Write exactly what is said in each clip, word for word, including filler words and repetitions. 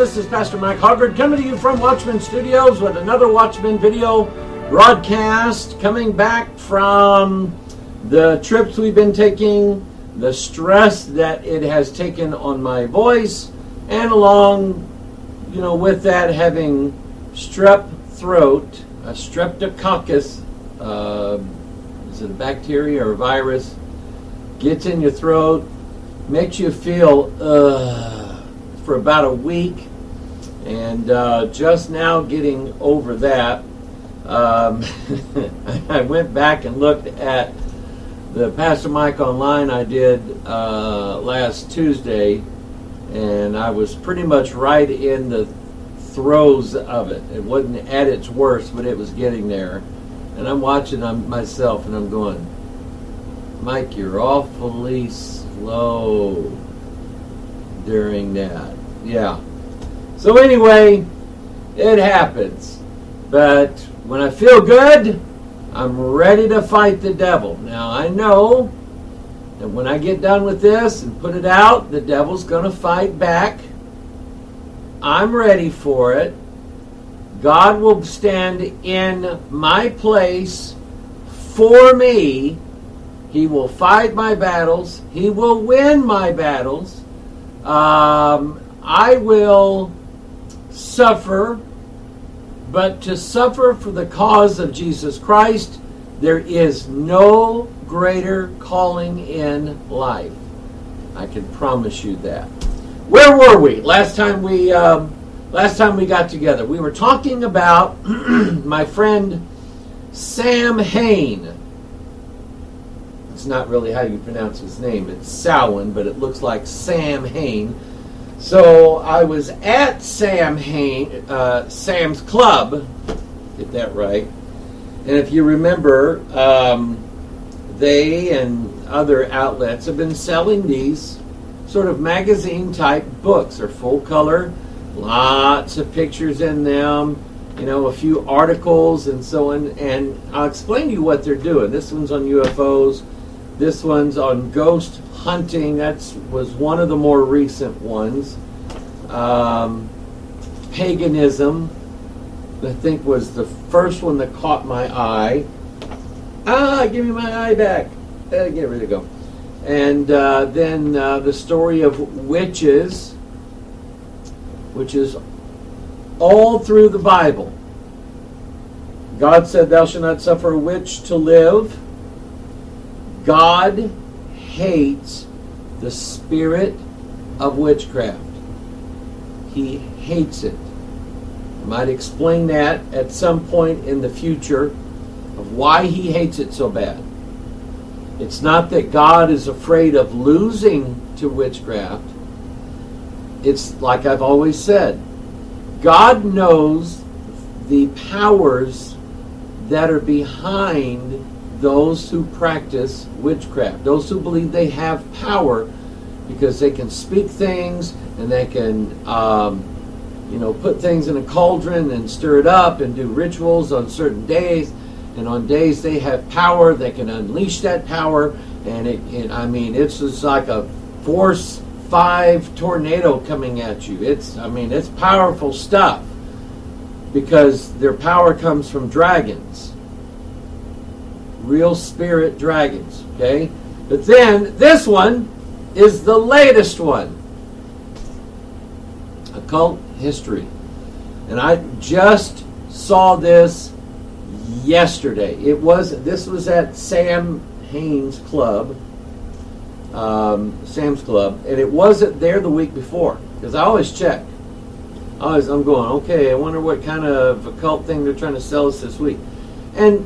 This is Pastor Mike Hoggard coming to you from Watchman Studios with another Watchman video broadcast, coming back from the trips we've been taking, the stress that it has taken on my voice, and along, you know, with that, having strep throat, a streptococcus, uh, is it a bacteria or a virus, gets in your throat, makes you feel uh, for about a week, and uh, just now getting over that. Um, I went back and looked at the Pastor Mike Online I did uh, last Tuesday, and I was pretty much right in the throes of it. It wasn't at its worst, but it was getting there. And I'm watching I'm, myself, and I'm going, Mike, you're awfully slow during that. Yeah. So anyway, it happens. But when I feel good, I'm ready to fight the devil. Now, I know that when I get done with this and put it out, the devil's going to fight back. I'm ready for it. God will stand in my place for me. He will fight my battles. He will win my battles. Um, I will suffer, but to suffer for the cause of Jesus Christ, there is no greater calling in life. I can promise you that. Where were we last time we um, last time we got together? We were talking about my friend Sam Hain. It's not really how you pronounce his name. It's Samhain, but it looks like Sam Hain. So I was at Sam Hain, uh, Sam's Club, get that right. And if you remember, um, they and other outlets have been selling these sort of magazine-type books. They're full color, lots of pictures in them, you know, a few articles and so on. And I'll explain to you what they're doing. This one's on U F Os. This one's on ghost hunting. That was one of the more recent ones. Um, paganism, I think, was the first one that caught my eye. Ah, give me my eye back. Uh, get rid of go. And uh, then uh, the story of witches, which is all through the Bible. God said, "Thou shalt not suffer a witch to live." God hates the spirit of witchcraft. He hates it. I might explain that at some point in the future of why he hates it so bad. It's not that God is afraid of losing to witchcraft. It's like I've always said, God knows the powers that are behind those who practice witchcraft, those who believe they have power because they can speak things and they can, um, you know, put things in a cauldron and stir it up and do rituals on certain days. And on days they have power, they can unleash that power. And it, it I mean, it's just like a force five tornado coming at you. It's, I mean, it's powerful stuff because their power comes from dragons. Real spirit dragons, okay? But then, this one is the latest one. Occult history. And I just saw this yesterday. It was, this was at Sam Hain's Club, um, Sam's Club, and it wasn't there the week before, because I always check. I always, I'm going, okay, I wonder what kind of occult thing they're trying to sell us this week. And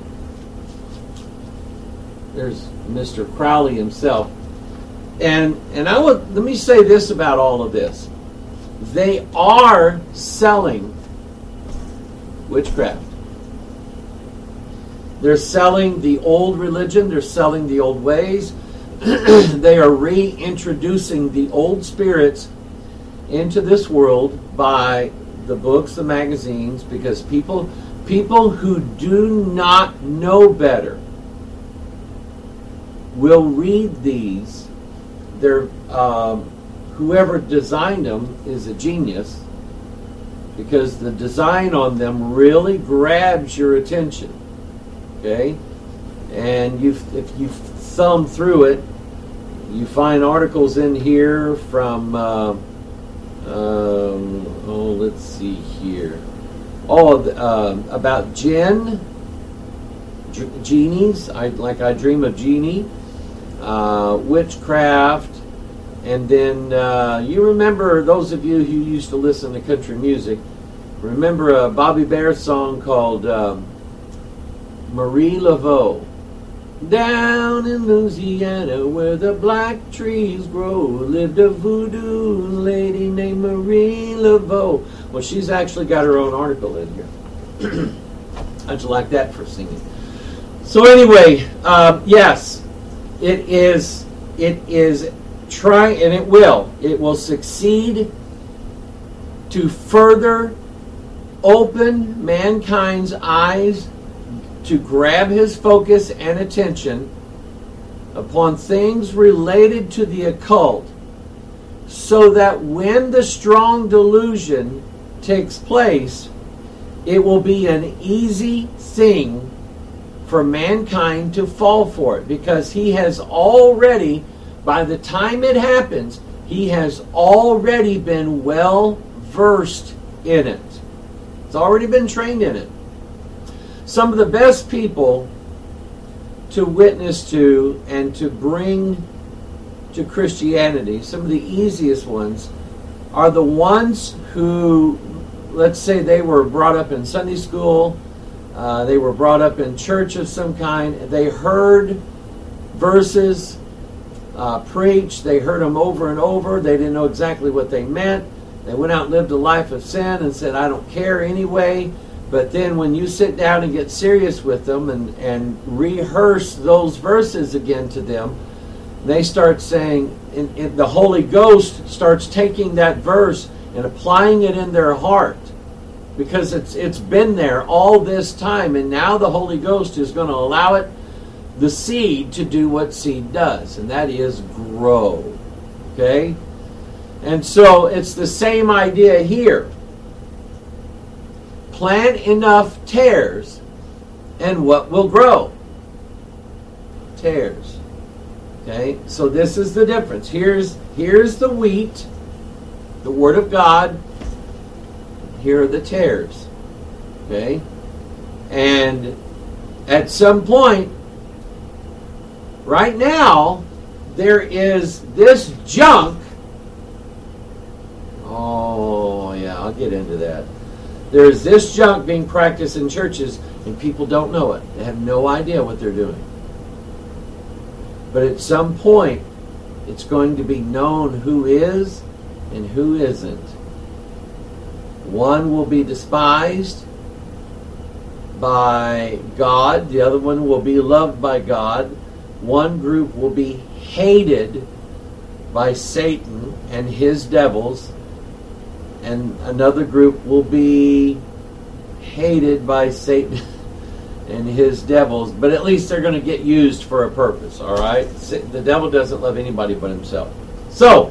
there's Mister Crowley himself. And and I would, let me say this about all of this. They are selling witchcraft. They're selling the old religion. They're selling the old ways. They are reintroducing the old spirits into this world by the books, the magazines, because people people who do not know better will read these. They're, um, whoever designed them is a genius. because the design on them really grabs your attention. Okay? And you, if you thumb through it, you find articles in here from, uh, um, oh, let's see here. Oh, uh, about jinn, g- genies, I, like I Dream of Genie, uh, witchcraft, and then uh, you remember, those of you who used to listen to country music, remember a Bobby Bear song called um, Marie Laveau. Down in Louisiana where the black trees grow lived a voodoo lady named Marie Laveau. Well, she's actually got her own article in here. How'd you like that for singing? So anyway, uh, yes, it is, it is trying, and it will, it will succeed to further open mankind's eyes to grab his focus and attention upon things related to the occult, so that when the strong delusion takes place, it will be an easy thing for mankind to fall for it, because he has already, by the time it happens, he has already been well versed in it. It's already been trained in it. Some of the best people to witness to and to bring to Christianity, some of the easiest ones, are the ones who, let's say they were brought up in Sunday school, uh, they were brought up in church of some kind, they heard verses uh, preached, they heard them over and over, they didn't know exactly what they meant, they went out and lived a life of sin and said, I don't care anyway. But then when you sit down and get serious with them and, and rehearse those verses again to them, they start saying, in, in, the Holy Ghost starts taking that verse and applying it in their heart, because it's it's been there all this time, and now the Holy Ghost is going to allow it, the seed, to do what seed does, and that is grow. Okay? And so it's the same idea here. Plant enough tares, and what will grow? Tares. Okay, so this is the difference. Here's here's the wheat, the Word of God. Here are the tares. Okay, and at some point, right now, there is this junk. Oh yeah, I'll get into that. There is this junk being practiced in churches, and people don't know it. They have no idea what they're doing. But at some point, it's going to be known who is and who isn't. One will be despised by God. The other one will be loved by God. One group will be hated by Satan and his devils, and another group will be hated by Satan and his devils, but at least they're going to get used for a purpose, all right? The devil doesn't love anybody but himself. So,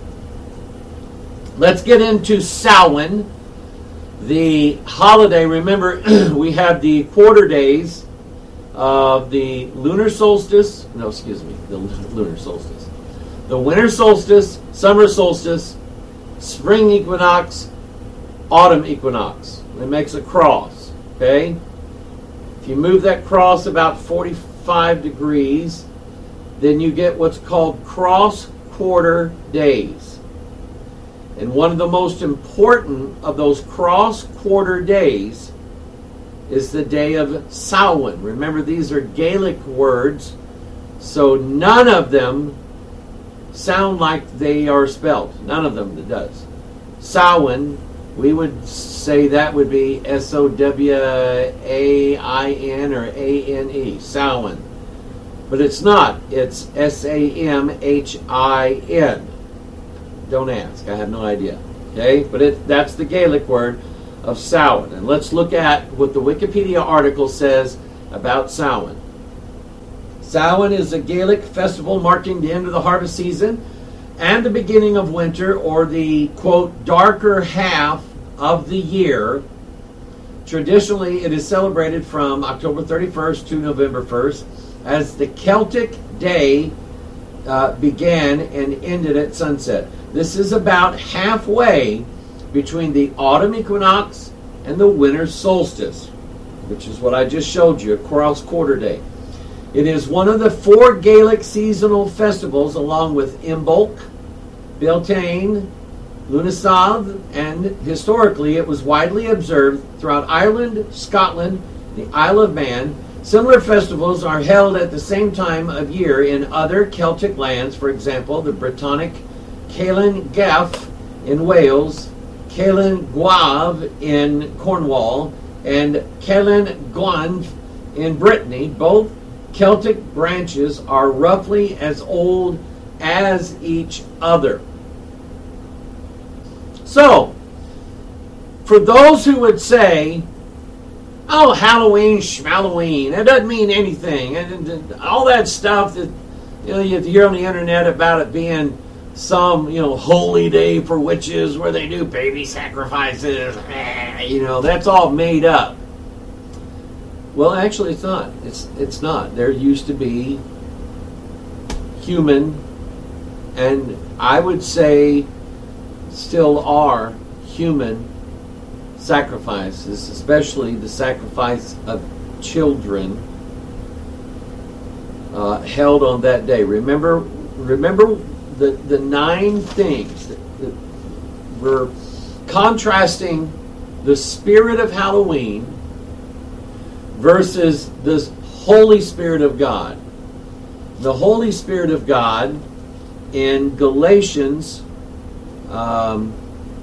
let's get into Samhain, the holiday. Remember, we have the quarter days of the lunar solstice, no, excuse me, the lunar solstice, the winter solstice, summer solstice, spring equinox, autumn equinox. It makes a cross, okay? If you move that cross about forty-five degrees, then you get what's called cross quarter days. And one of the most important of those cross quarter days is the day of Samhain. Remember, these are Gaelic words, so none of them sound like they are spelled. None of them does. Samhain, we would say that would be S O W A I N or A N E, Samhain. But it's not. It's S A M H I N. Don't ask. I have no idea. Okay? But it, that's the Gaelic word of Samhain. And let's look at what the Wikipedia article says about Samhain. Samhain is a Gaelic festival marking the end of the harvest season and the beginning of winter, or the, quote, darker half of the year. Traditionally, it is celebrated from October thirty-first to November first, as the Celtic day uh, began and ended at sunset. This is about halfway between the autumn equinox and the winter solstice, which is what I just showed you, Cross Quarter Day. It is one of the four Gaelic seasonal festivals, along with Imbolc, Beltane, Lughnasadh, and historically it was widely observed throughout Ireland, Scotland, the Isle of Man. Similar festivals are held at the same time of year in other Celtic lands, for example, the Brittonic Caelan Gaef in Wales, Caelan Gaeaf in Cornwall, and Caelan Gaeaf in Brittany. Both Celtic branches are roughly as old as each other. So, for those who would say, oh, Halloween, schmalloween, that doesn't mean anything, and, and all that stuff that you know you hear on the internet about it being some you know holy day for witches where they do baby sacrifices, you know, that's all made up. Well, actually, it's not. It's it's not. There used to be human, and I would say still are human sacrifices, especially the sacrifice of children, uh, held on that day. Remember, remember the the nine things that, that we're contrasting the spirit of Halloween versus the Holy Spirit of God. The Holy Spirit of God in Galatians um,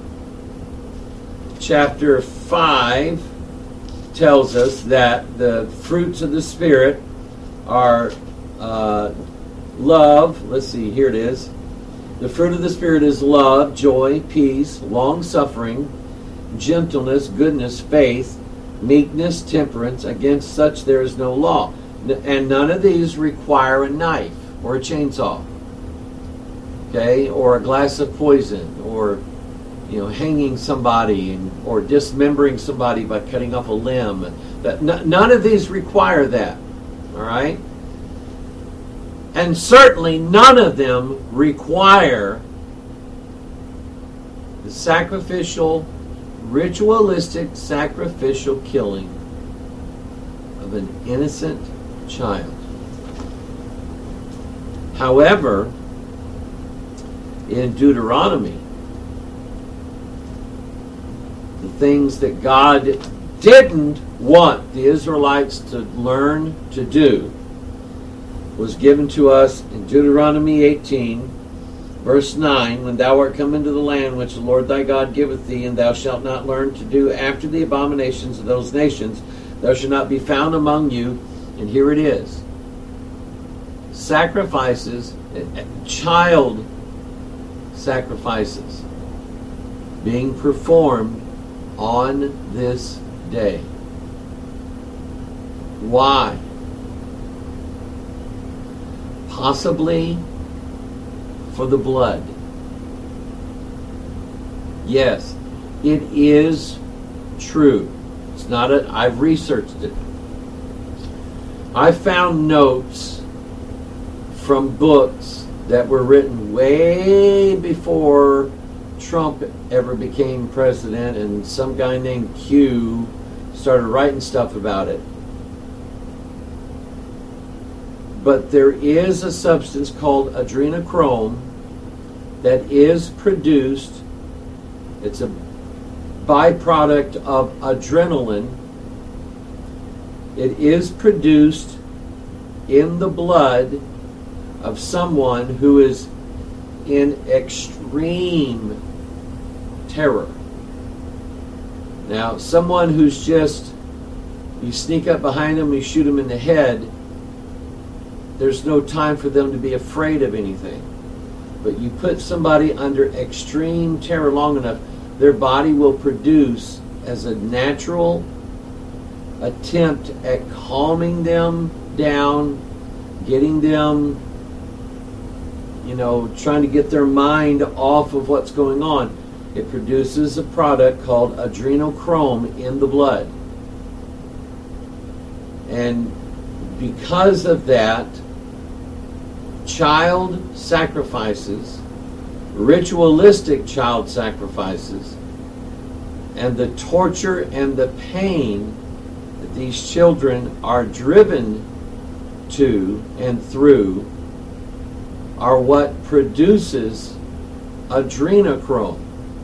chapter five tells us that the fruits of the Spirit are uh, love. Let's see, here it is. The fruit of the Spirit is love, joy, peace, long-suffering, gentleness, goodness, faith, meekness, temperance. Against such there is no law. And none of these require a knife or a chainsaw, okay, or a glass of poison, or you know, hanging somebody, and, or dismembering somebody by cutting off a limb. That n- none of these require that. All right, and certainly none of them require the sacrificial, ritualistic, sacrificial killing of an innocent child. However, in Deuteronomy, the things that God didn't want the Israelites to learn to do was given to us in Deuteronomy eighteen, verse nine, when thou art come into the land which the Lord thy God giveth thee, and thou shalt not learn to do after the abominations of those nations, thou shalt not be found among you. And here it is. Sacrifices, child sacrifices, being performed on this day. Why? Possibly for the blood. Yes, it is true. It's not a, I've researched it. I found notes from books that were written way before Trump ever became president, and some guy named Q started writing stuff about it. But there is a substance called adrenochrome that is produced. It's a byproduct of adrenaline. It is produced in the blood of someone who is in extreme terror. Now, someone who's just, you sneak up behind them, you shoot them in the head, there's no time for them to be afraid of anything. But you put somebody under extreme terror long enough, their body will produce, as a natural attempt at calming them down, getting them, you know, trying to get their mind off of what's going on, it produces a product called adrenochrome in the blood. And because of that, child sacrifices, ritualistic child sacrifices, and the torture and the pain that these children are driven to and through are what produces adrenochrome.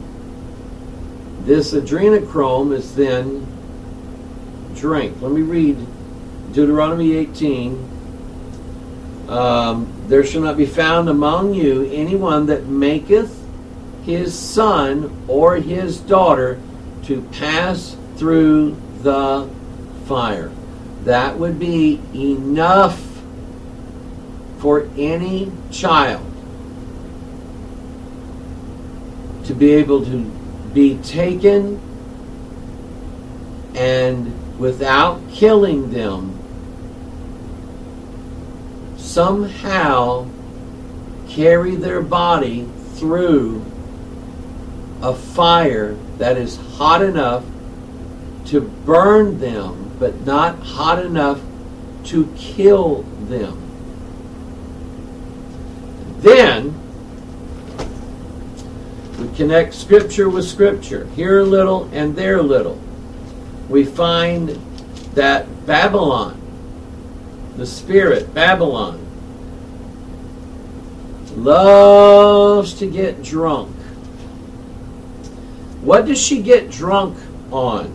This adrenochrome is then drank. Let me read Deuteronomy eighteen. Um, there shall not be found among you anyone that maketh his son or his daughter to pass through the fire. That would be enough for any child to be able to be taken and without killing them, somehow carry their body through a fire that is hot enough to burn them, but not hot enough to kill them. Then we connect Scripture with Scripture, here a little and there a little. We find that Babylon, the spirit, Babylon, loves to get drunk. What does she get drunk on?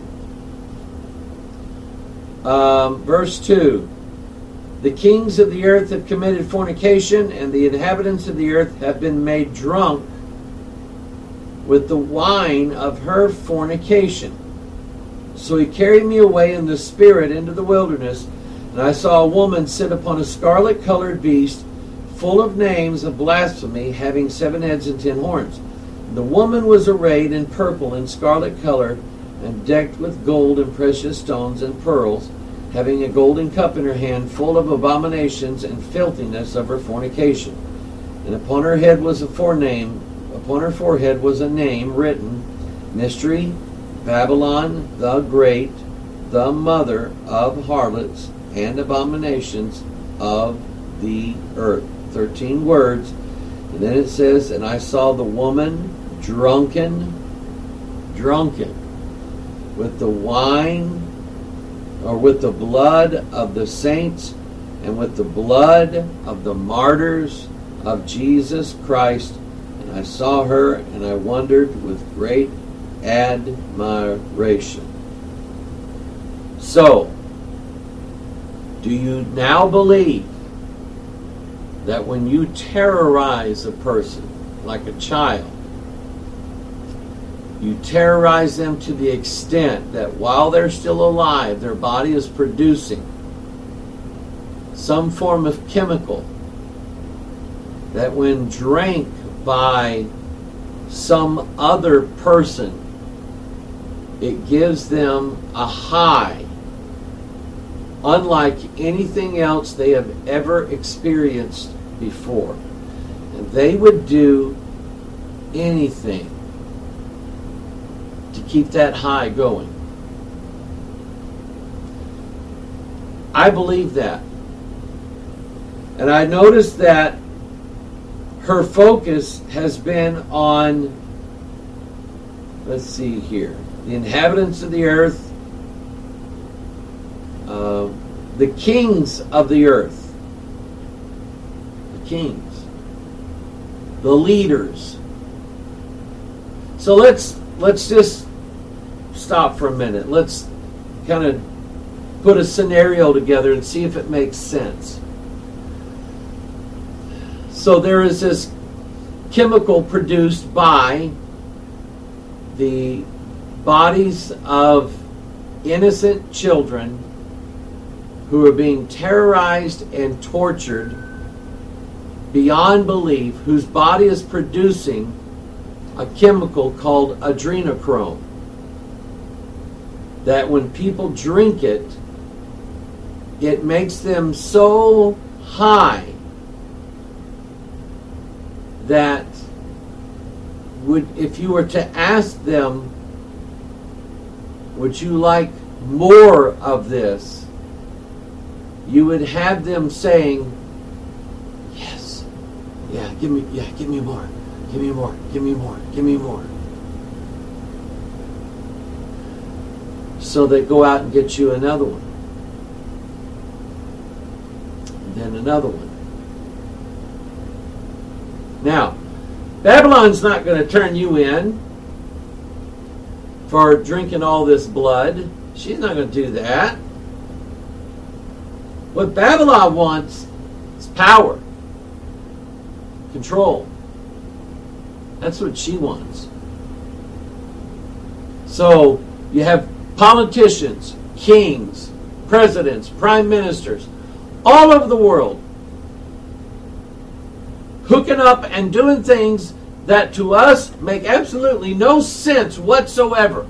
Um, verse two. The kings of the earth have committed fornication, and the inhabitants of the earth have been made drunk with the wine of her fornication. So he carried me away in the spirit into the wilderness, and I saw a woman sit upon a scarlet-colored beast, full of names of blasphemy, having seven heads and ten horns. The woman was arrayed in purple and scarlet color, and decked with gold and precious stones and pearls, having a golden cup in her hand, full of abominations and filthiness of her fornication. And upon her head was a forename, upon her forehead was a name written, Mystery, Babylon the Great, the mother of harlots and abominations of the earth. Thirteen words. And then it says, and I saw the woman drunken, drunken with the wine, or with the blood of the saints, and with the blood of the martyrs of Jesus Christ. And I saw her, and I wondered with great admiration. So, do you now believe that when you terrorize a person like a child, you terrorize them to the extent that while they're still alive, their body is producing some form of chemical that when drank by some other person, it gives them a high unlike anything else they have ever experienced before. And they would do anything to keep that high going. I believe that. And I noticed that her focus has been on, let's see here, the inhabitants of the earth, uh, the kings of the earth, the kings, the leaders. So let's let's just stop for a minute. Let's kind of put a scenario together and see if it makes sense. So there is this chemical produced by the bodies of innocent children who are being terrorized and tortured beyond belief, whose body is producing a chemical called adrenochrome, that when people drink it, it makes them so high that would, if you were to ask them, would you like more of this? You would have them saying, yes, yeah, give me, yeah, give me more, give me more, give me more, give me more. So they go out and get you another one. And then another one. Now, Babylon's not going to turn you in for drinking all this blood. She's not going to do that. What Babylon wants is power, control. That's what she wants. So you have politicians, kings, presidents, prime ministers, all over the world, hooking up and doing things that to us make absolutely no sense whatsoever.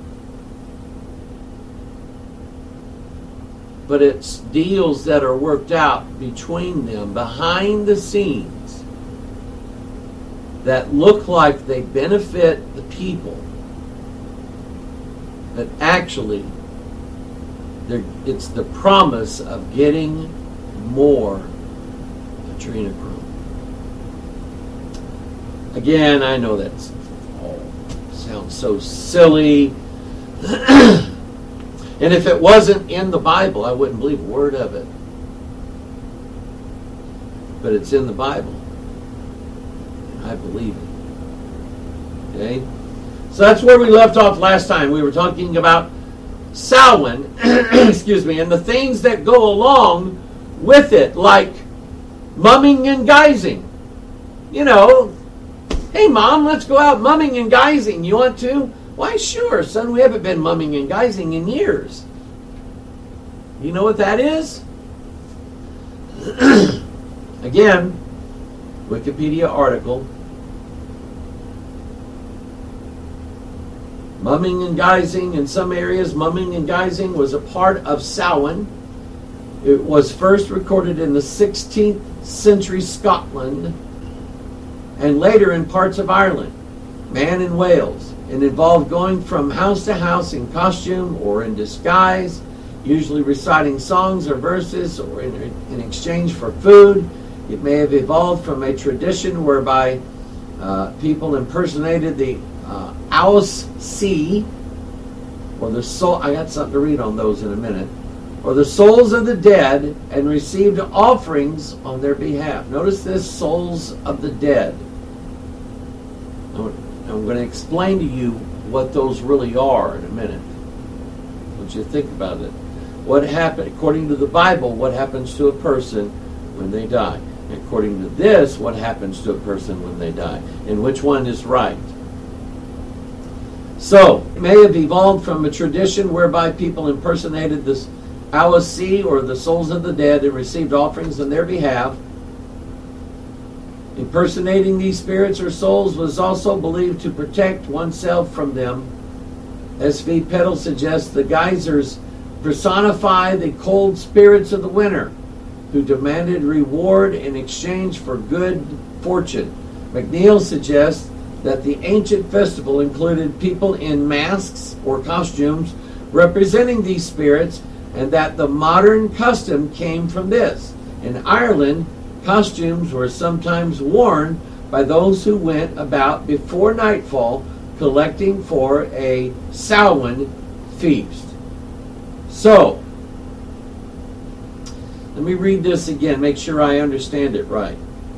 But it's deals that are worked out between them behind the scenes that look like they benefit the people, but actually it's the promise of getting more adrenochrome. Again, I know that all sounds so silly. And if it wasn't in the Bible, I wouldn't believe a word of it. But it's in the Bible. And I believe it. Okay? So that's where we left off last time. We were talking about Samhain, excuse me, and the things that go along with it, like mumming and guising. You know, hey, Mom, let's go out mumming and guising. You want to? Why, sure, son. We haven't been mumming and guising in years. You know what that is? Again, Wikipedia article. Mumming and guising in some areas. Mumming and guising was a part of Samhain. It was first recorded in the sixteenth century Scotland and later in parts of Ireland, Man in Wales. It involved going from house to house in costume or in disguise, usually reciting songs or verses or in, in exchange for food. It may have evolved from a tradition whereby uh, people impersonated the uh, Aus See, or the soul. I got something to read on those in a minute. Or the souls of the dead, and received offerings on their behalf. Notice this: souls of the dead. I'm going to explain to you what those really are in a minute. I want you to think about it. What happened, according to the Bible, what happens to a person when they die? According to this, what happens to a person when they die? And which one is right? So, it may have evolved from a tradition whereby people impersonated the Awasi, or the souls of the dead, and received offerings on their behalf. Impersonating these spirits or souls was also believed to protect oneself from them. S V Peddle suggests the geysers personify the cold spirits of the winter, who demanded reward in exchange for good fortune. McNeil suggests that the ancient festival included people in masks or costumes representing these spirits, and that the modern custom came from this. In Ireland, costumes were sometimes worn by those who went about before nightfall collecting for a Samhain feast. So, let me read this again, make sure I understand it right.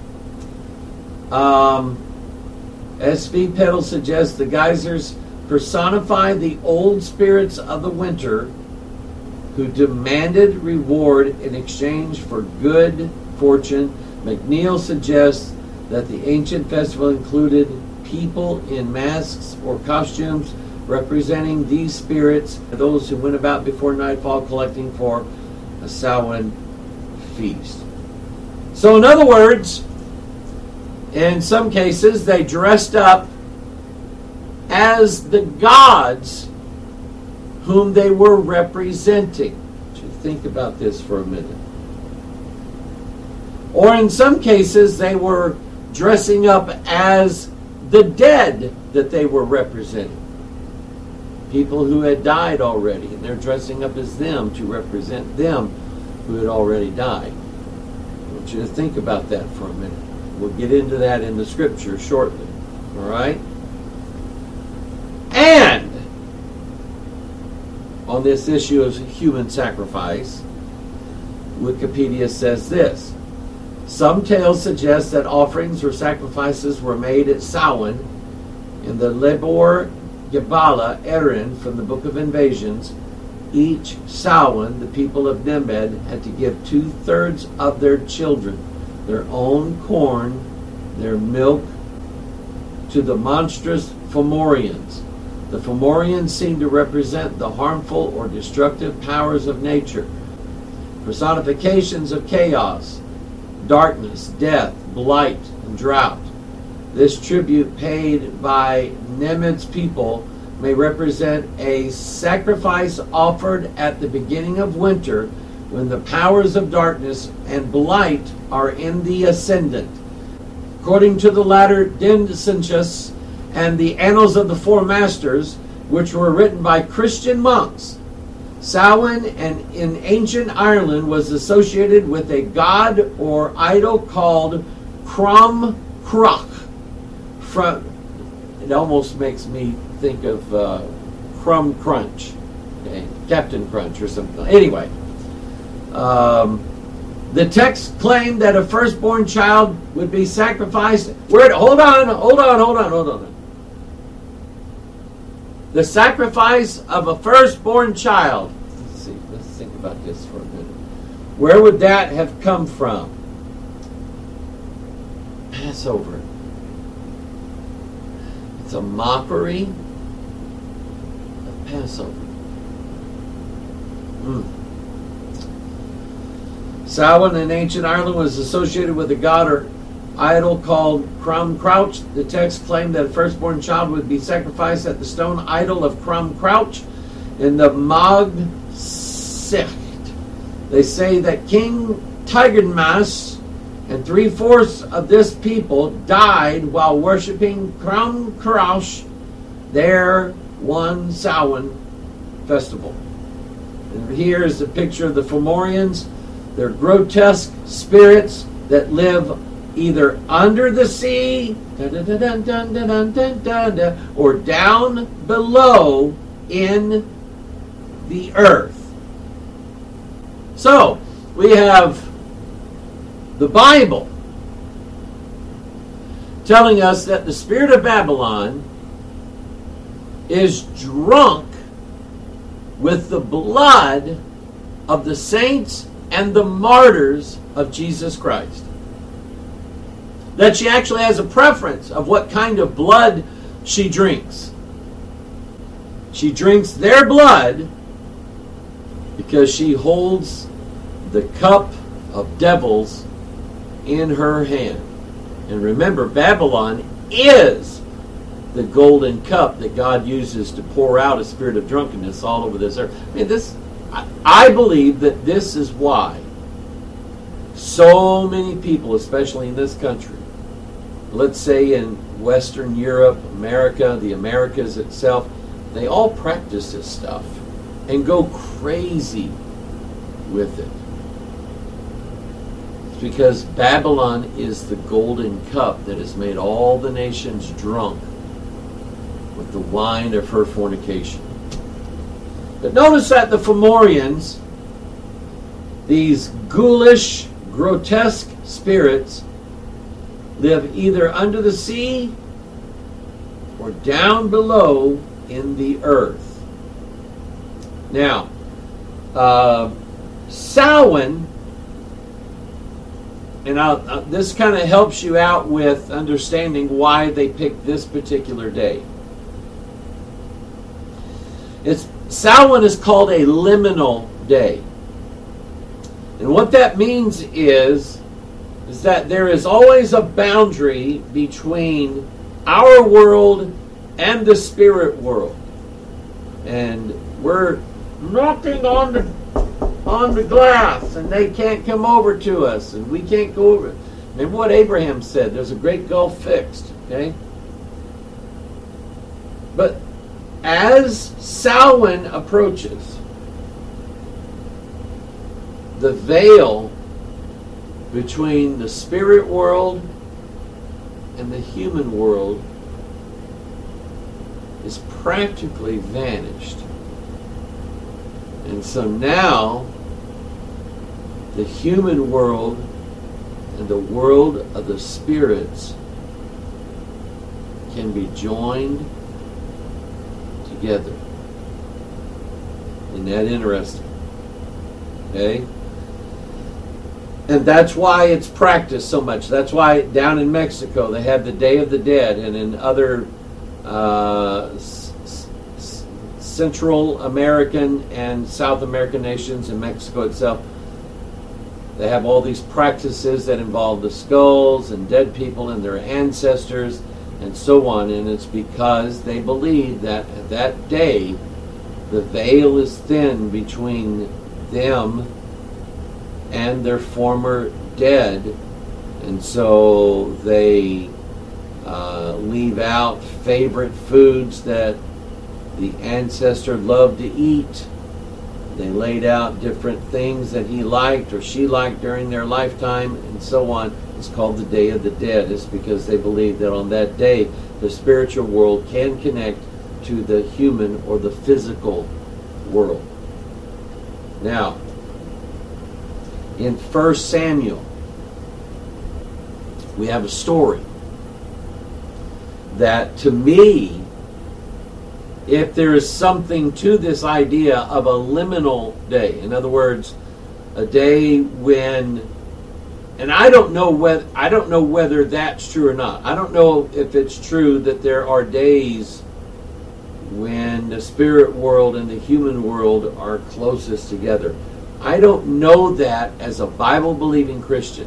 Um, S V Peddle suggests the geysers personify the old spirits of the winter who demanded reward in exchange for good fortune. McNeil suggests that the ancient festival included people in masks or costumes representing these spirits, those who went about before nightfall collecting for a Samhain feast. So in other words, in some cases they dressed up as the gods whom they were representing. So think about this for a minute. Or in some cases, they were dressing up as the dead that they were representing. People who had died already, and they're dressing up as them to represent them who had already died. I want you to think about that for a minute. We'll get into that in the scripture shortly. All right? And on this issue of human sacrifice, Wikipedia says this: some tales suggest that offerings or sacrifices were made at Samhain in the Lebor Gabala Erin from the Book of Invasions. Each Samhain, the people of Nemed had to give two-thirds of their children, their own corn, their milk, to the monstrous Fomorians. The Fomorians seem to represent the harmful or destructive powers of nature, personifications of chaos, darkness, death, blight, and drought. This tribute paid by Nemed's people may represent a sacrifice offered at the beginning of winter when the powers of darkness and blight are in the ascendant. According to the latter Dicensius and the Annals of the Four Masters, which were written by Christian monks, Samhain and in ancient Ireland was associated with a god or idol called Crom Croch. From, it almost makes me think of uh, Crumb Crunch, okay? Captain Crunch or something. Anyway, um, the text claimed that a firstborn child would be sacrificed. Where? Hold on, hold on, hold on, hold on. The sacrifice of a firstborn child. Let's see. Let's think about this for a minute. Where would that have come from? Passover. It's a mockery of Passover. Mm. Samhain in ancient Ireland was associated with a god or idol called Crom Crouch. The text claimed that a firstborn child would be sacrificed at the stone idol of Crom Crouch in the Mag Sicht. They say that King Tigernmas and three-fourths of this people died while worshiping Crom Crouch, their one Samhain festival. And here is a picture of the Fomorians. They're grotesque spirits that live either under the sea or down below in the earth. So, we have the Bible telling us that the spirit of Babylon is drunk with the blood of the saints and the martyrs of Jesus Christ. That she actually has a preference of what kind of blood she drinks. She drinks their blood because she holds the cup of devils in her hand. And remember, Babylon is the golden cup that God uses to pour out a spirit of drunkenness all over this earth. I mean, this, I, I believe that this is why so many people, especially in this country, let's say in Western Europe, America, the Americas itself, they all practice this stuff and go crazy with it. It's because Babylon is the golden cup that has made all the nations drunk with the wine of her fornication. But notice that the Fomorians, these ghoulish, grotesque spirits, live either under the sea or down below in the earth. Now, uh, Samhain, and I'll, uh, this kind of helps you out with understanding why they picked this particular day. It's, Samhain is called a liminal day. And what that means is, is that there is always a boundary between our world and the spirit world. And we're knocking on the on the glass, and they can't come over to us, and we can't go over. Remember what Abraham said, there's a great gulf fixed, okay? But as Samhain approaches, the veil between the spirit world and the human world is practically vanished. And so now the human world and the world of the spirits can be joined together. Isn't that interesting? Okay? And that's why it's practiced so much. That's why down in Mexico they have the Day of the Dead, and in other uh, s- s- Central American and South American nations, in Mexico itself, they have all these practices that involve the skulls and dead people and their ancestors and so on. And it's because they believe that at that day the veil is thin between them and their former dead, and so they uh, leave out favorite foods that the ancestor loved to eat. They laid out different things that he liked or she liked during their lifetime, and so on. It's called the Day of the Dead. It's because they believe that on that day the spiritual world can connect to the human or the physical world. Now, in First Samuel, we have a story that, to me, if there is something to this idea of a liminal day, in other words, a day when, and I don't know whether I don't know whether that's true or not. I don't know if it's true that there are days when the spirit world and the human world are closest together. I don't know that as a Bible-believing Christian.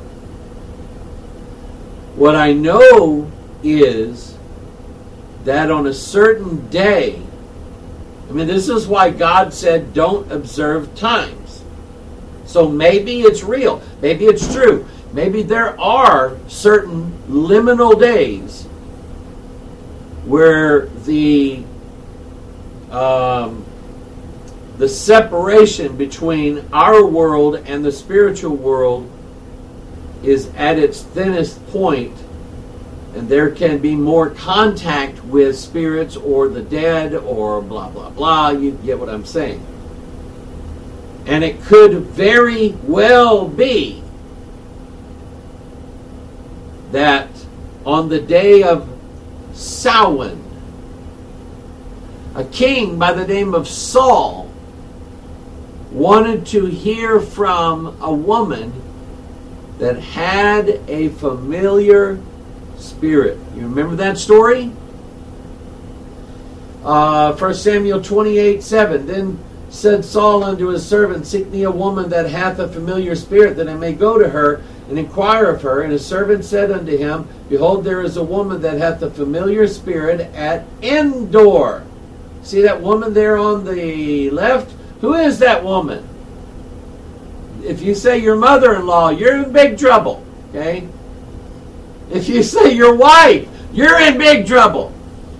What I know is that on a certain day, I mean, this is why God said don't observe times. So maybe it's real. Maybe it's true. Maybe there are certain liminal days where the um, the separation between our world and the spiritual world is at its thinnest point, and there can be more contact with spirits or the dead or blah, blah, blah. You get what I'm saying. And it could very well be that on the day of Samhain, a king by the name of Saul wanted to hear from a woman that had a familiar spirit. You remember that story? Uh, First Samuel twenty-eight seven. Then said Saul unto his servant, Seek me a woman that hath a familiar spirit, that I may go to her and inquire of her. And his servant said unto him, Behold, there is a woman that hath a familiar spirit at Endor. See that woman there on the left? Who is that woman? If you say your mother-in-law, you're in big trouble. Okay? If you say your wife, you're in big trouble.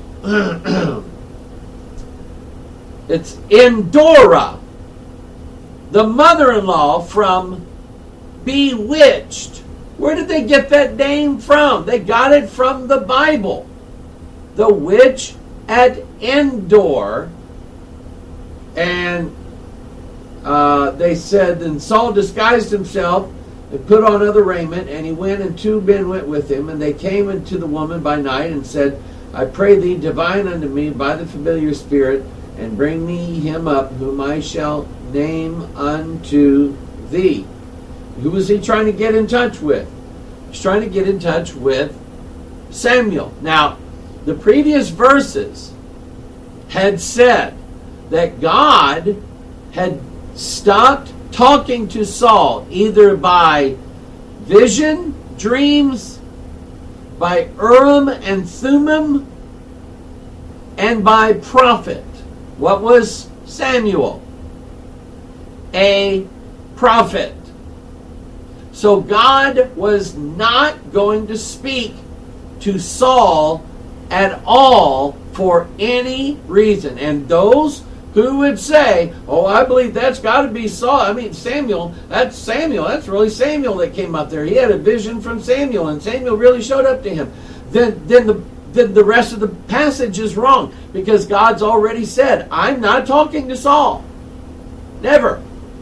It's Endora, the mother-in-law from Bewitched. Where did they get that name from? They got it from the Bible. The witch at Endor. And uh, they said, and Saul disguised himself and put on other raiment, and he went, and two men went with him, and they came unto the woman by night and said, I pray thee, divine unto me by the familiar spirit, and bring me him up, whom I shall name unto thee. Who was he trying to get in touch with? He's trying to get in touch with Samuel. Now, the previous verses had said that God had stopped talking to Saul either by vision, dreams, by Urim and Thummim, and by prophet. What was Samuel? A prophet. So God was not going to speak to Saul at all for any reason. And those who would say, oh, I believe that's got to be Saul. I mean, Samuel, that's Samuel. That's really Samuel that came up there. He had a vision from Samuel, and Samuel really showed up to him. Then, then the then the rest of the passage is wrong, because God's already said, I'm not talking to Saul. Never.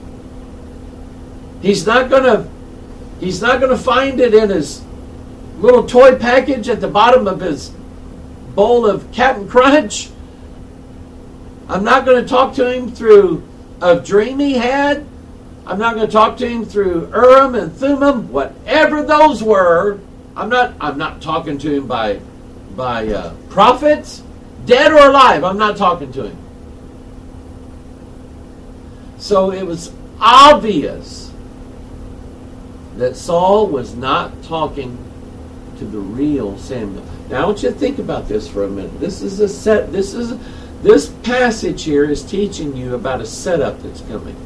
He's not gonna he's not gonna find it in his little toy package at the bottom of his bowl of Captain Crunch. I'm not going to talk to him through a dream he had. I'm not going to talk to him through Urim and Thummim, whatever those were. I'm not. I'm not talking to him by by uh, prophets, dead or alive. I'm not talking to him. So it was obvious that Saul was not talking to the real Samuel. Now I want you to think about this for a minute. This is a set. This is. This passage here is teaching you about a setup that's coming.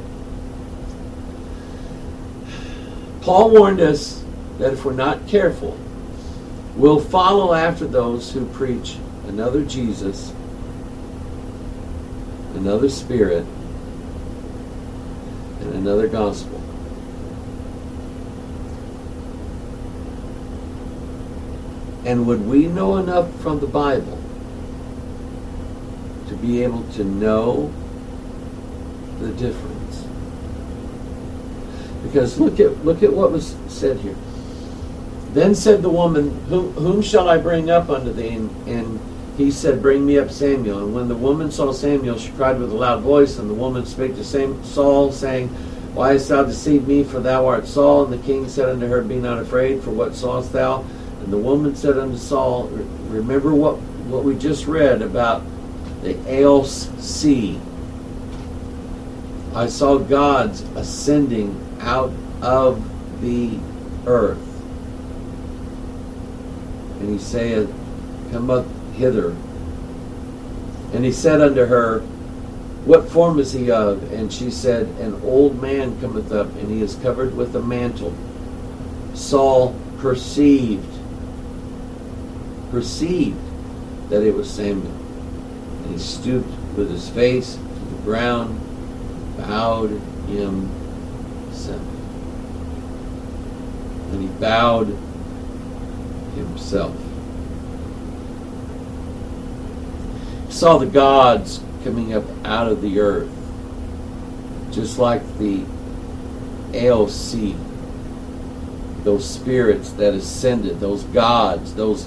Paul warned us that if we're not careful, we'll follow after those who preach another Jesus, another Spirit, and another gospel. And would we know enough from the Bible to be able to know the difference? Because look at look at what was said here. Then said the woman, whom, whom shall I bring up unto thee? And, and he said, bring me up Samuel. And when the woman saw Samuel, she cried with a loud voice. And the woman spake to Sam, Saul, saying, why hast thou deceived me? For thou art Saul. And the king said unto her, be not afraid, for what sawest thou? And the woman said unto Saul, remember what, what we just read about the Eos sea. I saw gods ascending out of the earth. And he saith, come up hither. And he said unto her, what form is he of? And she said, an old man cometh up, and he is covered with a mantle. Saul perceived, perceived that it was Samuel. He stooped with his face to the ground, bowed himself. And he bowed himself. He saw the gods coming up out of the earth, just like the Eos sea, those spirits that ascended, those gods, those.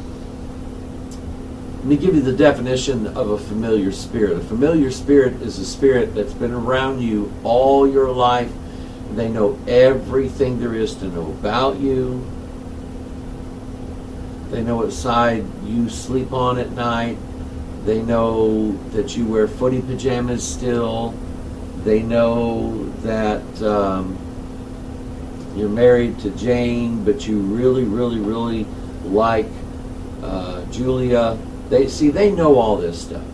Let me give you the definition of a familiar spirit. A familiar spirit is a spirit that's been around you all your life. They know everything there is to know about you. They know what side you sleep on at night. They know that you wear footy pajamas still. They know that um, you're married to Jane, but you really, really, really like uh, Julia. They see, they know all this stuff.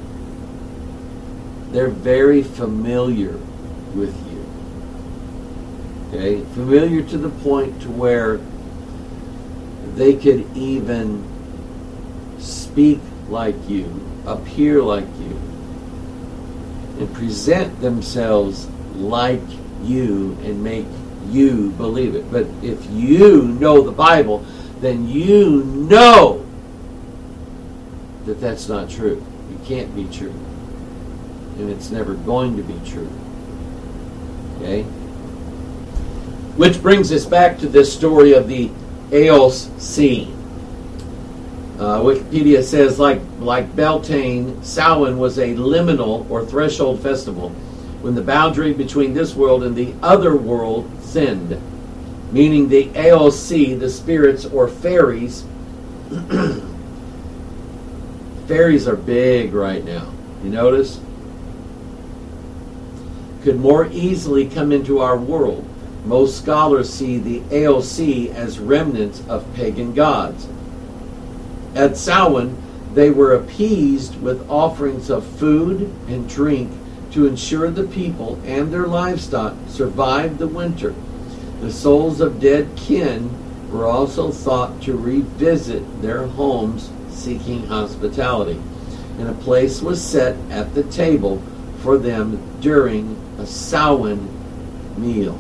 They're very familiar with you. Okay? Familiar to the point to where they could even speak like you, appear like you, and present themselves like you and make you believe it. But if you know the Bible, then you know that that's not true. It can't be true. And it's never going to be true. Okay? Which brings us back to this story of the Eos Sea. Uh, Wikipedia says, like, like Beltane, Samhain was a liminal or threshold festival when the boundary between this world and the other world thinned. Meaning the Eos Sea, the spirits or fairies, fairies are big right now. You notice? Could more easily come into our world. Most scholars see the Eos Sea as remnants of pagan gods. At Samhain, they were appeased with offerings of food and drink to ensure the people and their livestock survived the winter. The souls of dead kin were also thought to revisit their homes seeking hospitality, and a place was set at the table for them during a Samhain meal.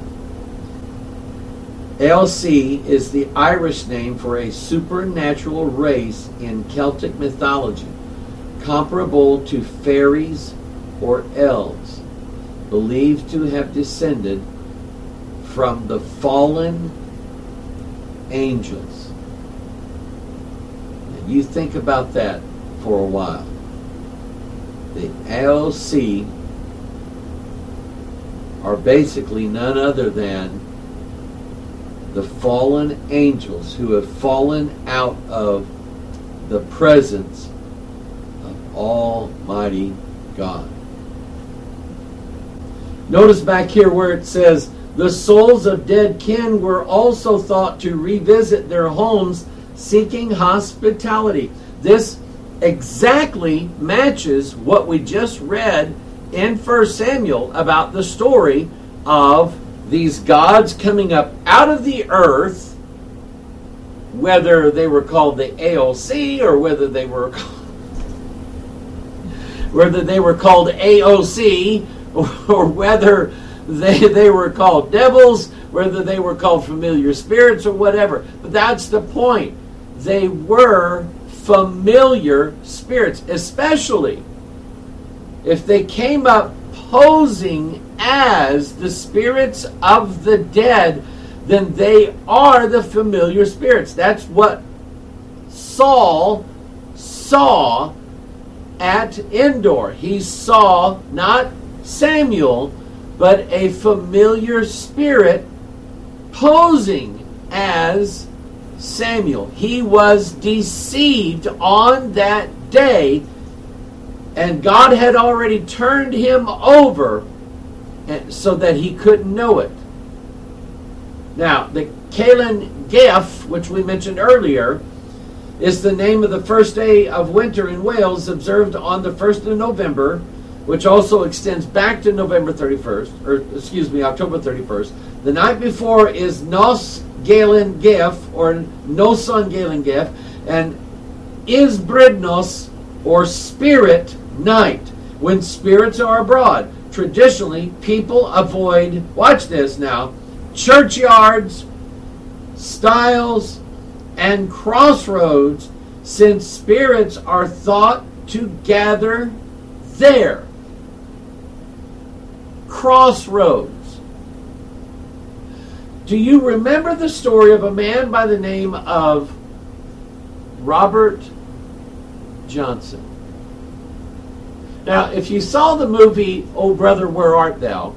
Ailsi is the Irish name for a supernatural race in Celtic mythology, comparable to fairies or elves, believed to have descended from the fallen angels. And you think about that for a while. The Ailsi are basically none other than the fallen angels who have fallen out of the presence of Almighty God. Notice back here where it says, the souls of dead kin were also thought to revisit their homes seeking hospitality. This exactly matches what we just read in First Samuel about the story of these gods coming up out of the earth, whether they were called the A O C or whether they were whether they were called A O C or, or whether they, they were called devils, whether they were called familiar spirits or whatever. But that's the point. They were familiar spirits, especially if they came up posing as the spirits of the dead, then they are the familiar spirits. That's what Saul saw at Endor. He saw not Samuel, but a familiar spirit posing as Samuel. He was deceived on that day, and God had already turned him over so that he couldn't know it. Now, the Calan Gaeaf, which we mentioned earlier, is the name of the first day of winter in Wales, observed on the first of November, which also extends back to November thirty-first, or excuse me, October thirty-first. The night before is Nos Gaelan Gaeaf, or Noson Gaelan Gaeaf, and Isbridnos, or Spirit Night, when spirits are abroad. Traditionally, people avoid, watch this now, churchyards, stiles, and crossroads, since spirits are thought to gather there. Crossroads. Do you remember the story of a man by the name of Robert Johnson? Now, if you saw the movie, Oh Brother, Where Art Thou?,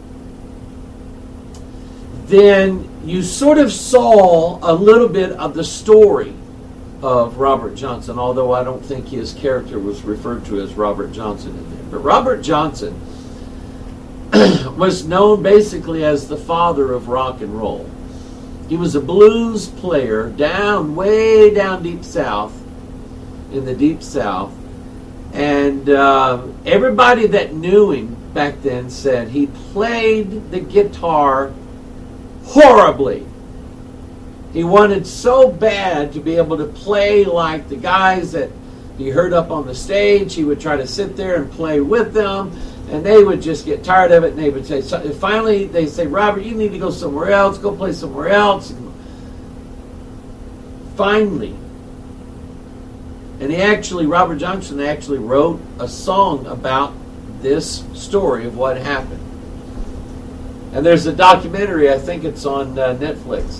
then you sort of saw a little bit of the story of Robert Johnson, although I don't think his character was referred to as Robert Johnson in there. But Robert Johnson was known basically as the father of rock and roll. He was a blues player down, way down deep south, in the deep south. And uh, everybody that knew him back then said he played the guitar horribly. He wanted so bad to be able to play like the guys that he heard up on the stage. He would try to sit there and play with them, and they would just get tired of it, and they would say, so finally they say, Robert, you need to go somewhere else, go play somewhere else. And finally, and he actually, Robert Johnson actually wrote a song about this story of what happened. And there's a documentary, I think it's on uh, Netflix,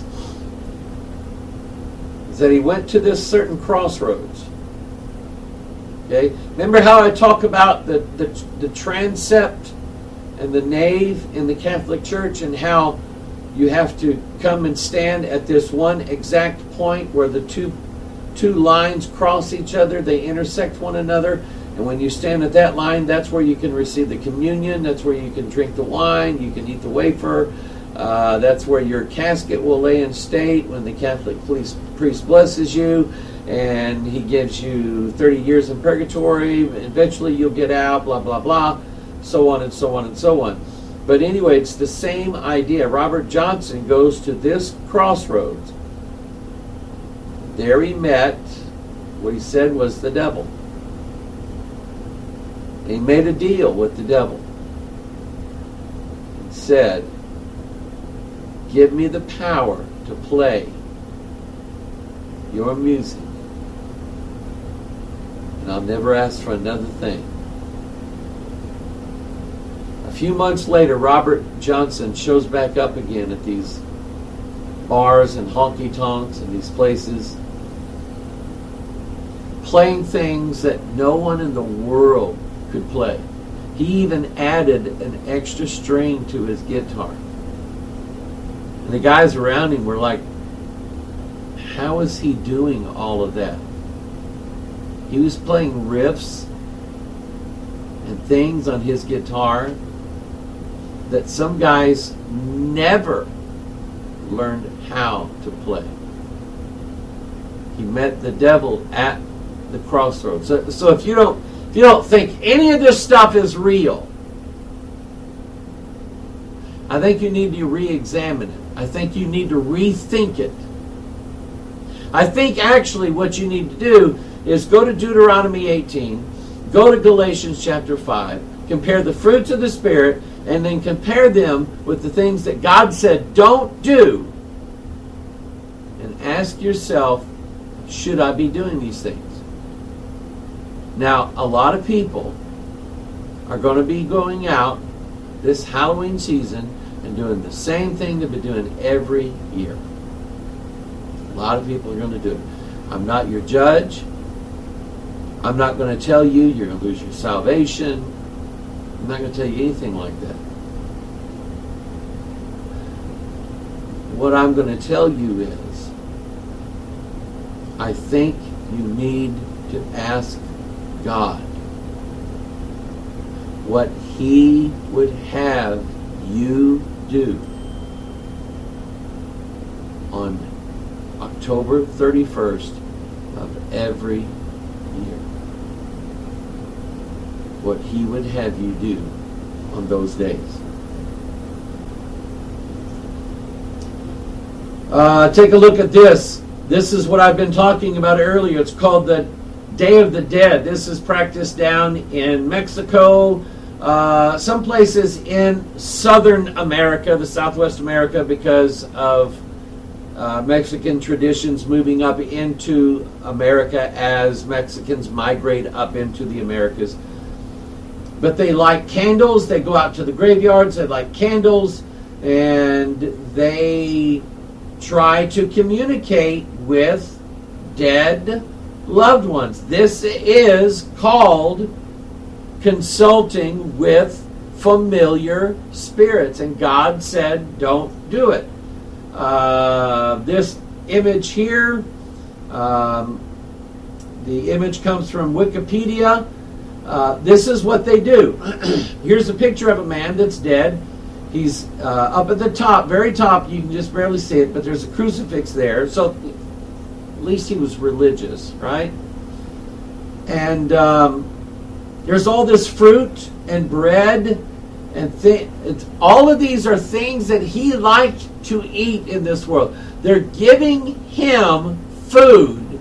that he went to this certain crossroads. Okay, remember how I talk about the, the, the transept and the nave in the Catholic Church, and how you have to come and stand at this one exact point where the two two lines cross each other, they intersect one another, and when you stand at that line, that's where you can receive the communion, that's where you can drink the wine, you can eat the wafer, uh, that's where your casket will lay in state when the Catholic priest, priest blesses you, and he gives you thirty years in purgatory, eventually you'll get out, blah, blah, blah, so on and so on and so on. But anyway, it's the same idea. Robert Johnson goes to this crossroads, there he met what he said was the devil. He made a deal with the devil. He said, give me the power to play your music, and I'll never ask for another thing. A few months later, Robert Johnson shows back up again at these bars and honky-tonks and these places, playing things that no one in the world could play. He even added an extra string to his guitar. And the guys around him were like, how is he doing all of that? He was playing riffs and things on his guitar that some guys never learned how to play. He met the devil at the crossroads. So, so if you don't if you don't think any of this stuff is real, I think you need to re-examine it. I think you need to rethink it. I think actually what you need to do is go to Deuteronomy eighteen, go to Galatians chapter five, compare the fruits of the Spirit, and then compare them with the things that God said don't do, and ask yourself, should I be doing these things? Now, a lot of people are going to be going out this Halloween season and doing the same thing they've been doing every year. A lot of people are going to do it. I'm not your judge. I'm not going to tell you you're going to lose your salvation. I'm not going to tell you anything like that. What I'm going to tell you is, I think you need to ask God what He would have you do on October thirty-first of every year. What He would have you do on those days. Uh, take a look at this. This is what I've been talking about earlier. It's called the Day of the Dead. This is practiced down in Mexico, uh, some places in Southern America, the Southwest America, because of uh, Mexican traditions moving up into America as Mexicans migrate up into the Americas. But they light candles. They go out to the graveyards. They light candles, and they try to communicate with dead loved ones. This is called consulting with familiar spirits, and God said don't do it. Uh, this image here, um, the image comes from Wikipedia. Uh, this is what they do. Here's a picture of a man that's dead. He's uh, up at the top, very top. You can just barely see it, but there's a crucifix there. So at least he was religious, right? And um, there's all this fruit and bread, and th- it's, all of these are things that he liked to eat in this world. They're giving him food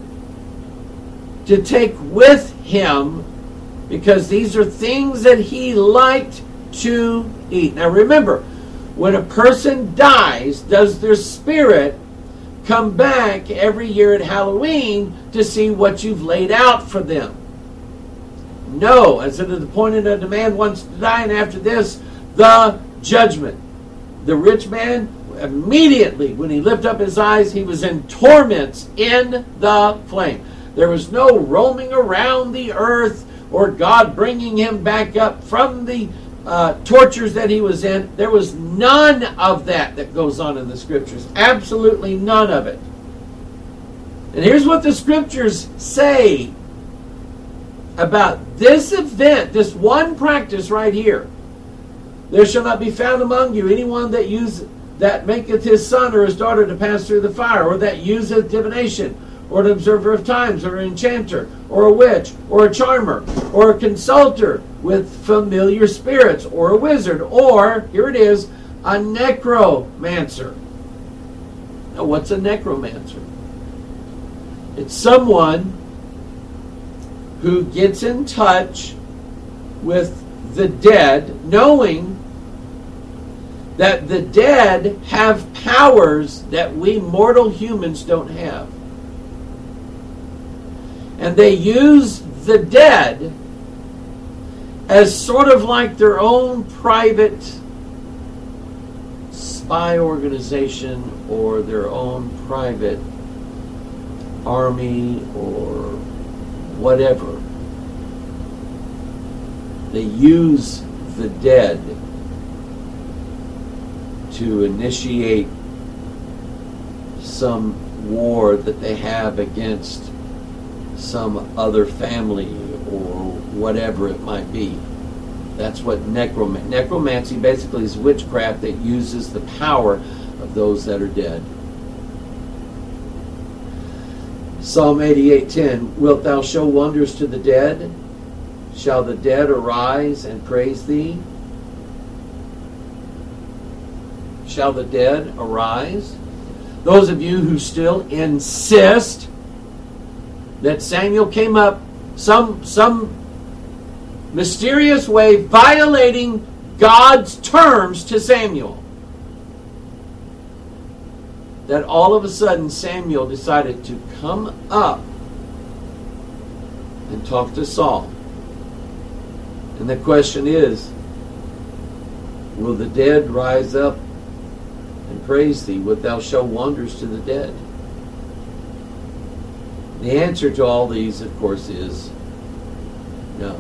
to take with him because these are things that he liked to eat. Now remember, when a person dies, does their spirit come back every year at Halloween to see what you've laid out for them? No. As it is appointed unto man once to die, and after this, the judgment. The rich man, immediately when he lifted up his eyes, he was in torments in the flame. There was no roaming around the earth or God bringing him back up from the Uh, tortures that he was in. There was none of that that goes on in the scriptures. Absolutely none of it. And here's what the scriptures say about this event, this one practice right here. There shall not be found among you anyone that use that maketh his son or his daughter to pass through the fire, or that useth divination, or an observer of times, or an enchanter, or a witch, or a charmer, or a consulter with familiar spirits, or a wizard, or, here it is, a necromancer. Now, what's a necromancer? It's someone who gets in touch with the dead, knowing that the dead have powers that we mortal humans don't have. And they use the dead as sort of like their own private spy organization or their own private army or whatever. They use the dead to initiate some war that they have against some other family or whatever it might be. That's what necromancy. Necromancy basically is witchcraft that uses the power of those that are dead. Psalm eighty-eight ten, wilt thou show wonders to the dead? Shall the dead arise and praise thee? Shall the dead arise? Those of you who still insist that Samuel came up some some mysterious way violating God's terms to Samuel, that all of a sudden Samuel decided to come up and talk to Saul. And the question is, will the dead rise up and praise thee? Wilt thou show wonders to the dead? The answer to all these, of course, is no.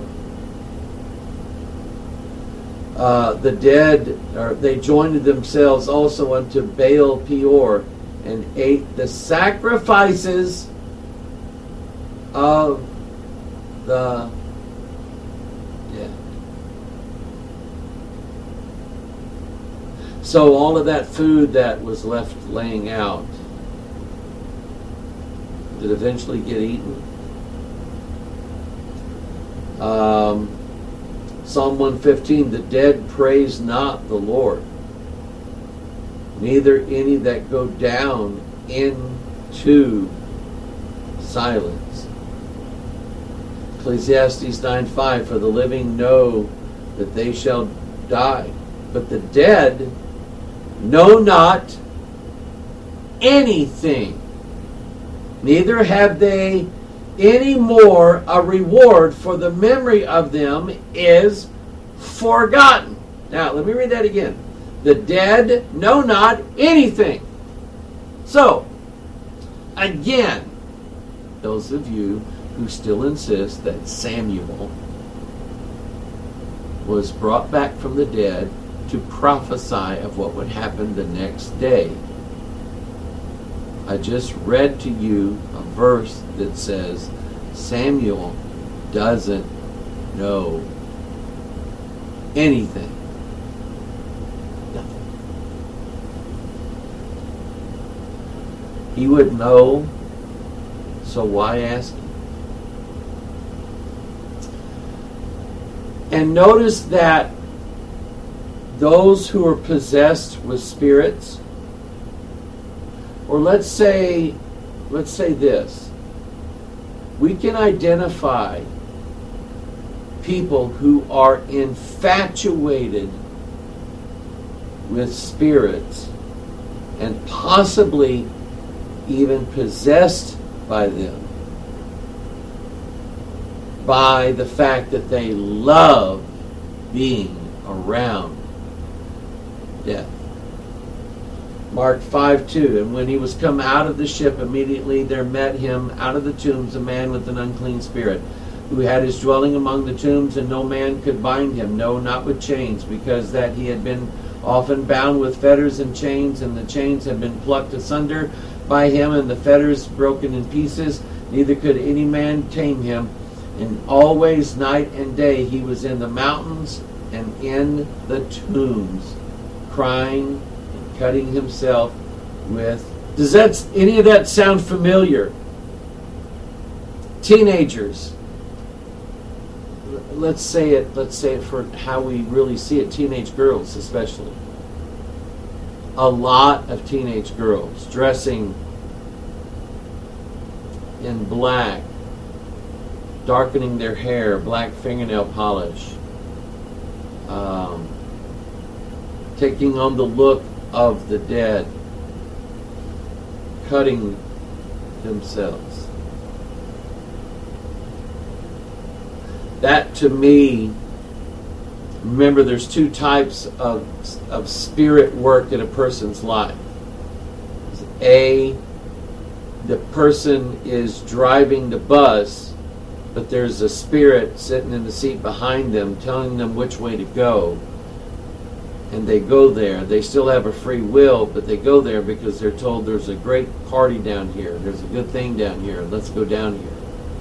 Uh, the dead, or they joined themselves also unto Baal Peor and ate the sacrifices of the dead. So all of that food that was left laying out, did eventually get eaten. Um, Psalm one fifteen, the dead praise not the Lord, neither any that go down into silence. Ecclesiastes nine five, for the living know that they shall die, but the dead know not anything. Neither have they any more a reward, for the memory of them is forgotten. Now, let me read that again. The dead know not anything. So, again, those of you who still insist that Samuel was brought back from the dead to prophesy of what would happen the next day, I just read to you a verse that says Samuel doesn't know anything. Nothing. He would know, so why ask him? And notice that those who are possessed with spirits, or let's say, let's say this, we can identify people who are infatuated with spirits and possibly even possessed by them by the fact that they love being around death. Mark five two, and when he was come out of the ship, immediately there met him out of the tombs a man with an unclean spirit, who had his dwelling among the tombs, and no man could bind him, no, not with chains, because that he had been often bound with fetters and chains, and the chains had been plucked asunder by him, and the fetters broken in pieces, neither could any man tame him. And always night and day he was in the mountains and in the tombs, crying, cutting himself with. Does that any of that sound familiar? Teenagers. Let's say it. Let's say it for how we really see it. Teenage girls, especially. A lot of teenage girls dressing in black, darkening their hair, black fingernail polish, um, taking on the look of the dead, cutting themselves. That to me, remember there's two types of, of spirit work in a person's life. A, the person is driving the bus, but there's a spirit sitting in the seat behind them telling them which way to go. And they go there. They still have a free will, but they go there because they're told there's a great party down here. There's a good thing down here. Let's go down here.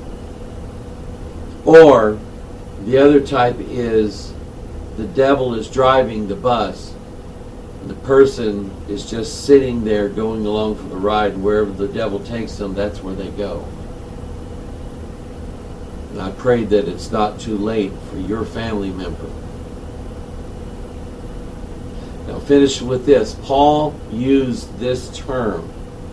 Or the other type is the devil is driving the bus. And the person is just sitting there going along for the ride. And wherever the devil takes them, that's where they go. And I pray that it's not too late for your family member. Now finish with this. Paul used this term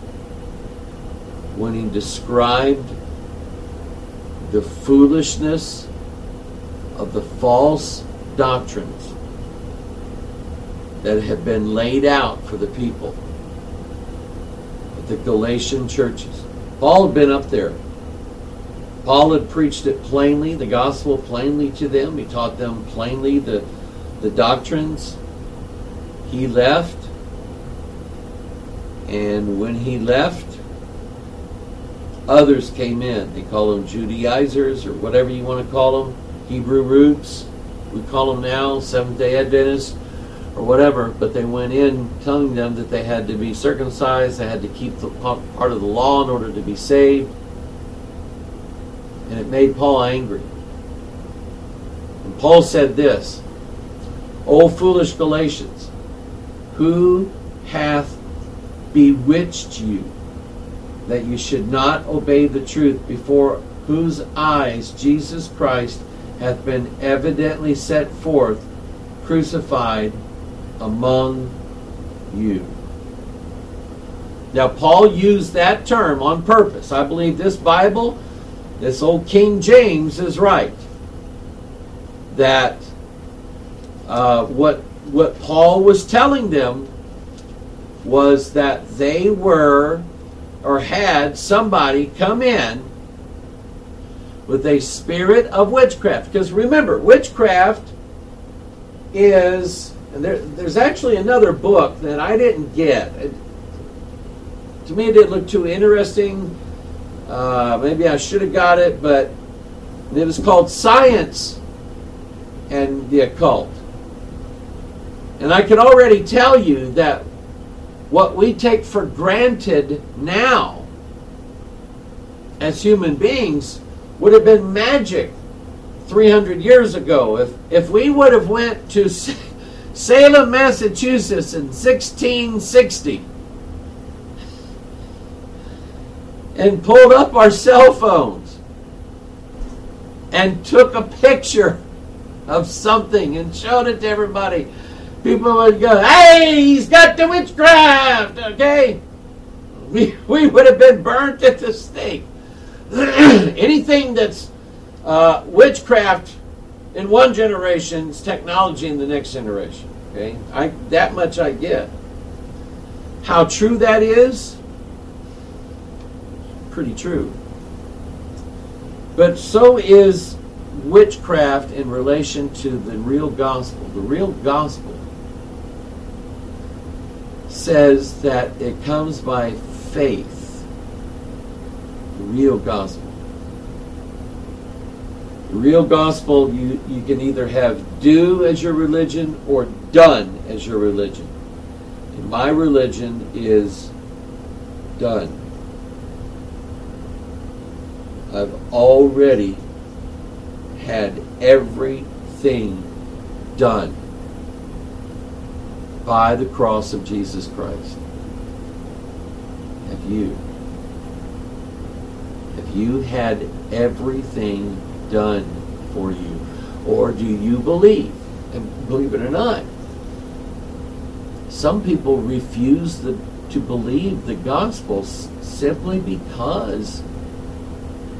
when he described the foolishness of the false doctrines that have been laid out for the people at the Galatian churches. Paul had been up there. Paul had preached it plainly, the gospel plainly to them. He taught them plainly the, the doctrines. He left, and when he left, others came in. They call them Judaizers, or whatever you want to call them, Hebrew roots. We call them now Seventh-day Adventists, or whatever. But they went in telling them that they had to be circumcised, they had to keep the part of the law in order to be saved. And it made Paul angry. And Paul said this, "O foolish Galatians, who hath bewitched you, that you should not obey the truth, before whose eyes Jesus Christ hath been evidently set forth, crucified among you." Now, Paul used that term on purpose. I believe this Bible, this old King James, is right. That uh, what what Paul was telling them was that they were or had somebody come in with a spirit of witchcraft. Because remember, witchcraft is, and there, there's actually another book that I didn't get. It, to me, it didn't look too interesting. Uh, maybe I should have got it, but it was called Science and the Occult. And I can already tell you that what we take for granted now as human beings would have been magic three hundred years ago. If if we would have went to Salem, Massachusetts in sixteen sixty and pulled up our cell phones and took a picture of something and showed it to everybody, people would go, "Hey, he's got the witchcraft," okay? We, we would have been burnt at the stake. Anything that's uh, witchcraft in one generation is technology in the next generation, okay? I, that much I get. How true that is? Pretty true. But so is witchcraft in relation to the real gospel. The real gospel says that it comes by faith. The real gospel. The real gospel, you, you can either have do as your religion or done as your religion. And my religion is done. I've already had everything done by the cross of Jesus Christ. Have you? Have you had everything done for you? Or do you believe? And believe it or not, some people refuse the, to believe the gospel simply because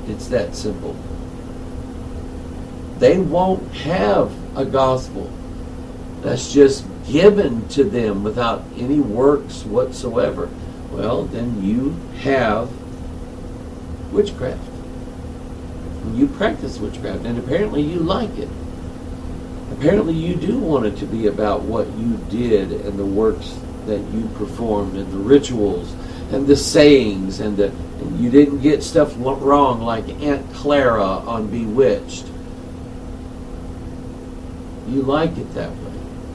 It's that simple. They won't have a gospel that's just given to them without any works whatsoever. Well, then you have witchcraft. You practice witchcraft, and apparently you like it. Apparently you do want it to be about what you did and the works that you performed and the rituals and the sayings, and, the, and you didn't get stuff wrong like Aunt Clara on Bewitched. You like it that way.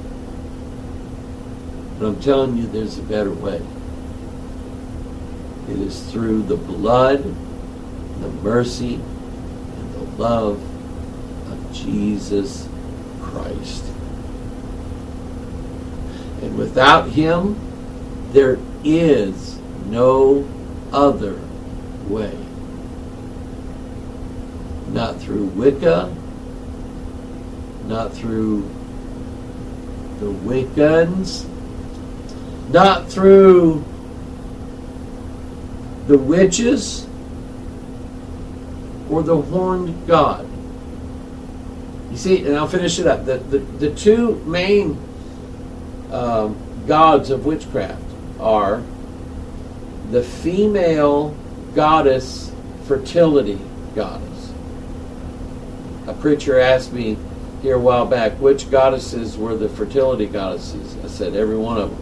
But I'm telling you, there's a better way. It is through the blood, the mercy, and the love of Jesus Christ. And without Him, there is no other way. Not through Wicca, not through the Wiccans, not through the witches, or the horned god. You see, and I'll finish it up. The, the, the two main um, gods of witchcraft are the female goddess, fertility goddess. A preacher asked me here a while back, which goddesses were the fertility goddesses? I said, every one of them.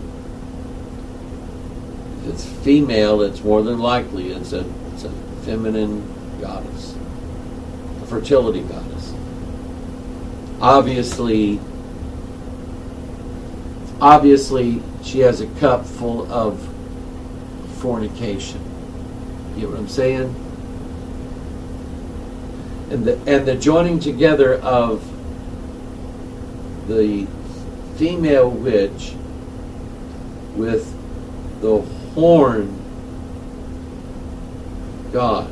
If it's female, it's more than likely it's a, it's a feminine goddess, a fertility goddess. Obviously, obviously, she has a cup full of fornication. You get what I'm saying? And the and the joining together of the female witch with the horn god.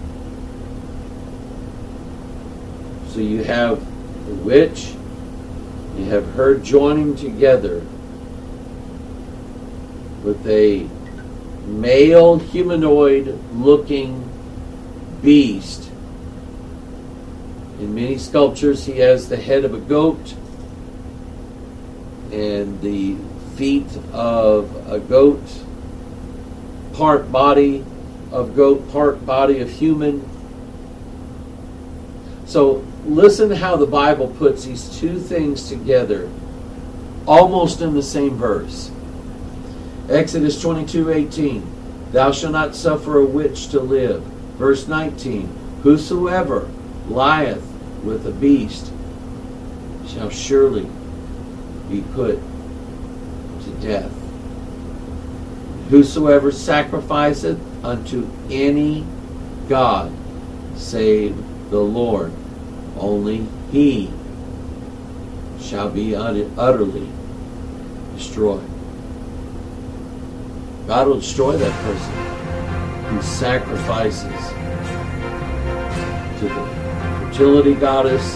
So you have the witch, you have her joining together with a male humanoid looking beast. In many sculptures he has the head of a goat and the feet of a goat, part body of goat, part body of human. So listen how the Bible puts these two things together almost in the same verse. Exodus twenty-two eighteen, thou shalt not suffer a witch to live. Verse nineteen, whosoever lieth with a beast shall surely be put to death. Whosoever sacrificeth unto any god save the Lord, only he shall be utterly destroyed. God will destroy that person who sacrifices to the fertility goddess,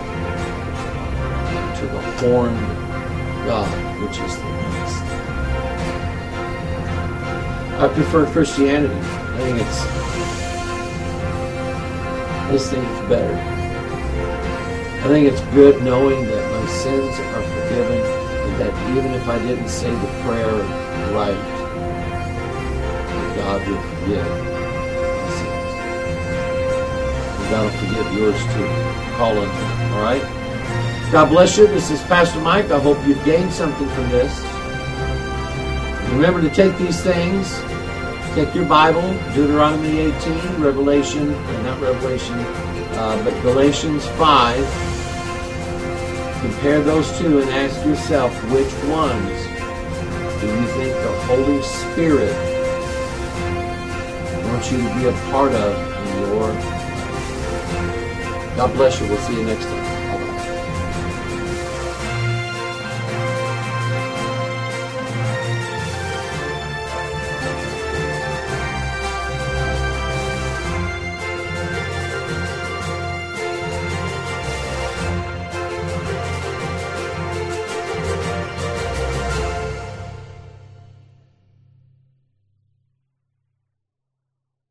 to the horned god, which is the beast. I prefer Christianity. I think it's this thing is better. I think it's good knowing that my sins are forgiven, and that even if I didn't say the prayer right, God will forgive my sins. And God will forgive yours too. Call on Him. All right? God bless you. This is Pastor Mike. I hope you've gained something from this. Remember to take these things. Take your Bible, Deuteronomy eighteen, Revelation, not Revelation, uh, but Galatians five. Compare those two and ask yourself, which ones do you think the Holy Spirit wants you to be a part of in your life? God bless you. We'll see you next time.